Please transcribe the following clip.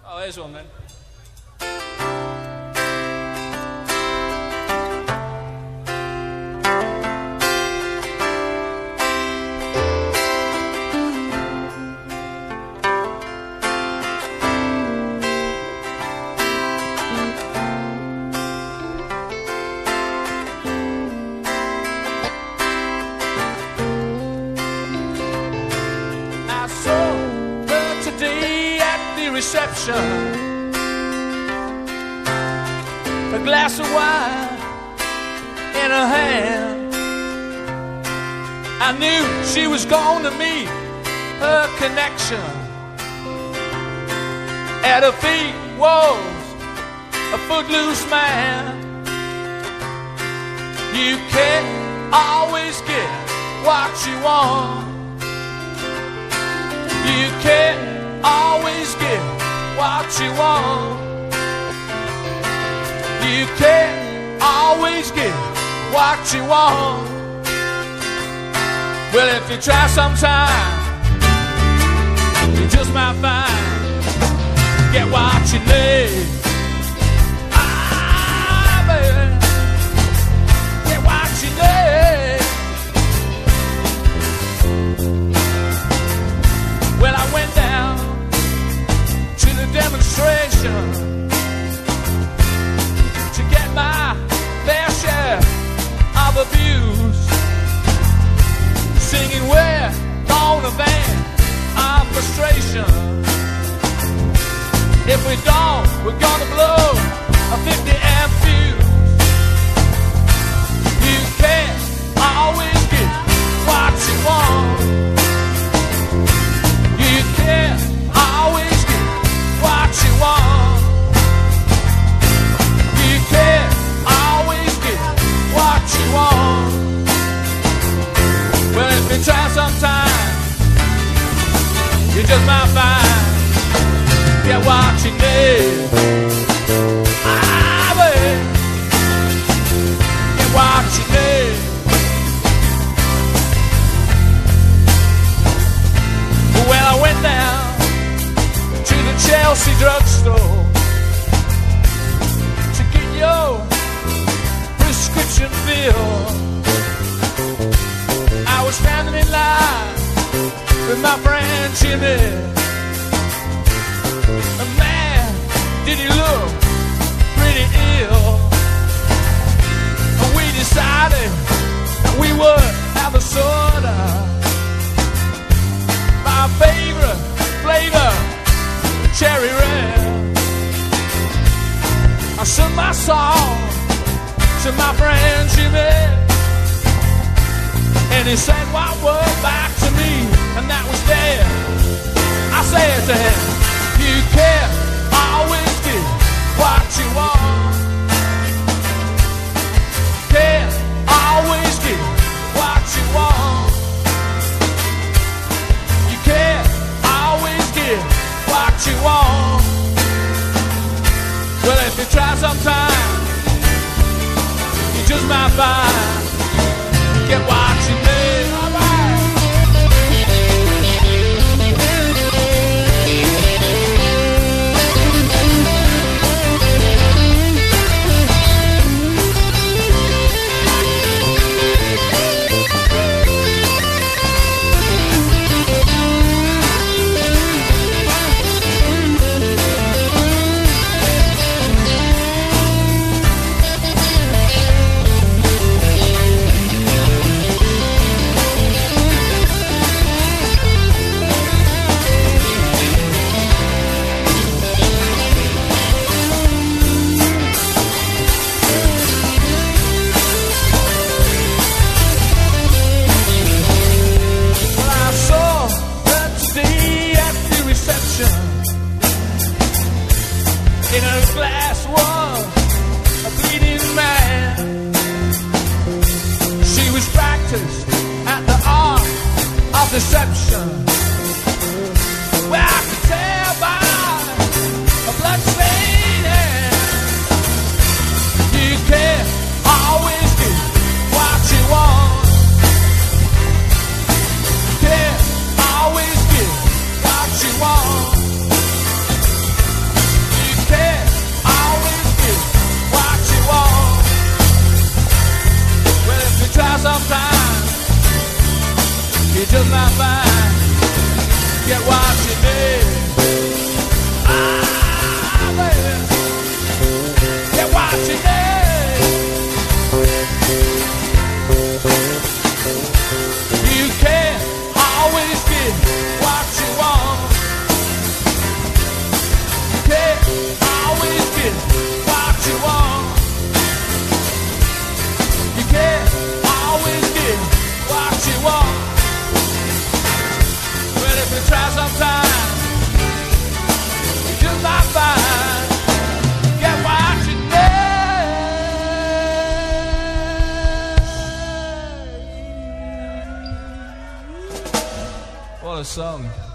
Oh, there's one then. A glass of wine in her hand. I knew she was going to meet her connection. At her feet was a footloose man. You can't always get what you want. You can't always get what you want. You can't always get what you want. Well, if you try sometime, you just might find get what you need. Ah, baby, get what you need. Well, I went down to the demonstration to get my fair share of abuse, singing we're gonna vent our frustration. If we don't, we're gonna blow a 50 amp fuse. You can't always get what you want. You can't always get what you want. You can't always get what you want. Well, if you try sometime, you just might find get what you need. Ah, babe, get what you need. Well, I went down to the Chelsea drugstore to get your prescription filled. I was standing in line with my friend Jimmy. And man, did he look pretty ill. And we decided that we would have a soda. My favorite flavor, cherry red. I sung my song to my friend Jimmy, and he said one word back to me, and that was there. I said to him, you can't always get what you want. Can't always get what you want. You can't always get what you want. Well, if you try sometime, you just might find get what you need. All right. In her glass was a bleeding man. She was practiced at the art of deception. Well, I could tell by a bloodstained hand. You can't always get what you want. You can't always get what you want. song.